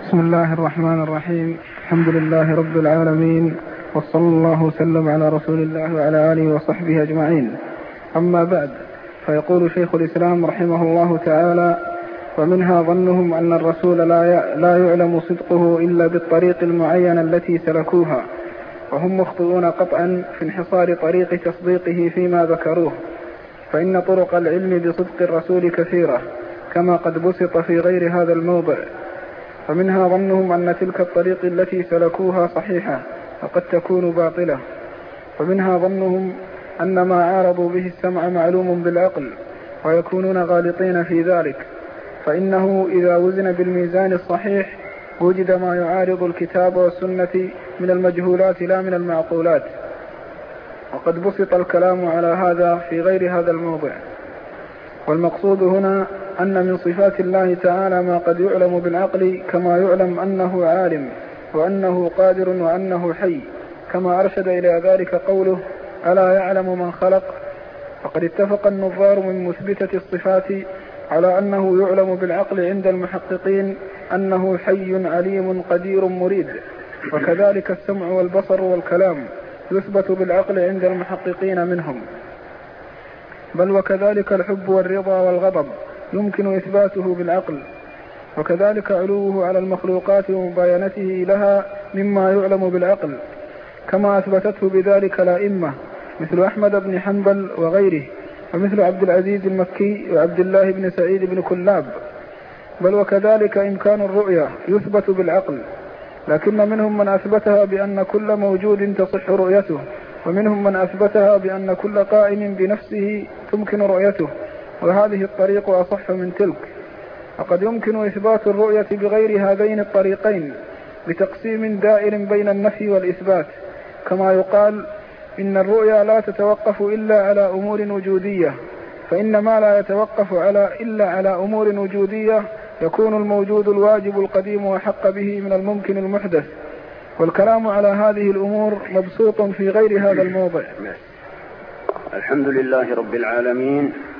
بسم الله الرحمن الرحيم. الحمد لله رب العالمين، وصلى الله وسلم على رسول الله وعلى آله وصحبه أجمعين. أما بعد، فيقول شيخ الإسلام رحمه الله تعالى: ومنها ظنهم أن الرسول لا يعلم صدقه إلا بالطريق المعينة التي سلكوها، وهم مخطئون قطعا في انحصار طريق تصديقه فيما ذكروه، فإن طرق العلم بصدق الرسول كثيرة كما قد بسط في غير هذا الموضع. فمنها ظنهم أن تلك الطريق التي سلكوها صحيحة وقد تكون باطلة. فمنها ظنهم أن ما عارضوا به السمع معلوم بالعقل ويكونون غالطين في ذلك، فإنه إذا وزن بالميزان الصحيح وجد ما يعارض الكتاب والسنة من المجهولات لا من المعقولات. وقد بسط الكلام على هذا في غير هذا الموضع. والمقصود هنا أن من صفات الله تعالى ما قد يعلم بالعقل، كما يعلم أنه عالم وأنه قادر وأنه حي، كما أرشد إلى ذلك قوله: ألا يعلم من خلق. فقد اتفق النظار من مثبتة الصفات على أنه يعلم بالعقل عند المحققين أنه حي عليم قدير مريد، وكذلك السمع والبصر والكلام يثبت بالعقل عند المحققين منهم، بل وكذلك الحب والرضا والغضب يمكن إثباته بالعقل، وكذلك علوه على المخلوقات ومباينته لها مما يعلم بالعقل، كما أثبتته بذلك الأئمة مثل أحمد بن حنبل وغيره، ومثل عبد العزيز المكي وعبد الله بن سعيد بن كلاب. بل وكذلك إمكان الرؤية يثبت بالعقل، لكن منهم من أثبتها بأن كل موجود تصح رؤيته، ومنهم من أثبتها بأن كل قائم بنفسه تمكن رؤيته، وهذه الطريق أصح من تلك. وقد يمكن إثبات الرؤية بغير هذين الطريقين بتقسيم دائر بين النفي والإثبات، كما يقال: إن الرؤيا لا تتوقف إلا على أمور وجودية، فإن ما لا يتوقف إلا على أمور وجودية يكون الموجود الواجب القديم وحق به من الممكن المحدث. والكلام على هذه الأمور مبسوط في غير هذا الموضع. الحمد لله رب العالمين،